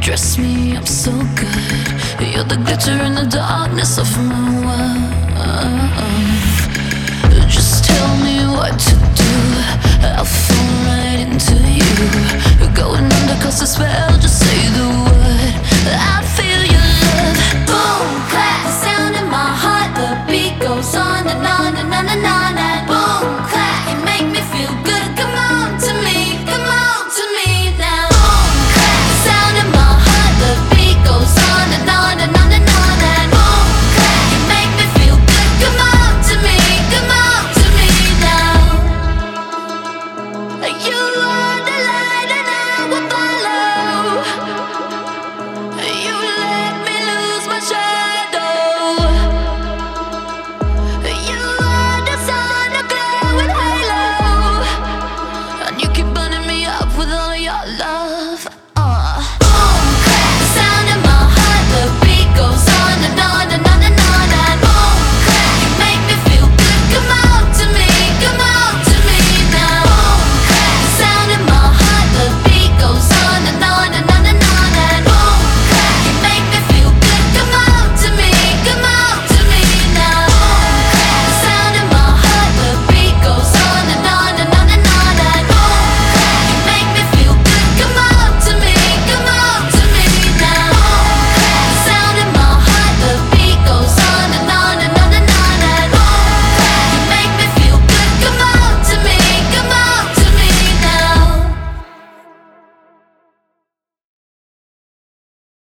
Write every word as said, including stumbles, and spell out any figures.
dress me up so good. You're the glitter in the darkness of my world. Just tell me what to do, I'll fall right into you. Going under 'cause the spell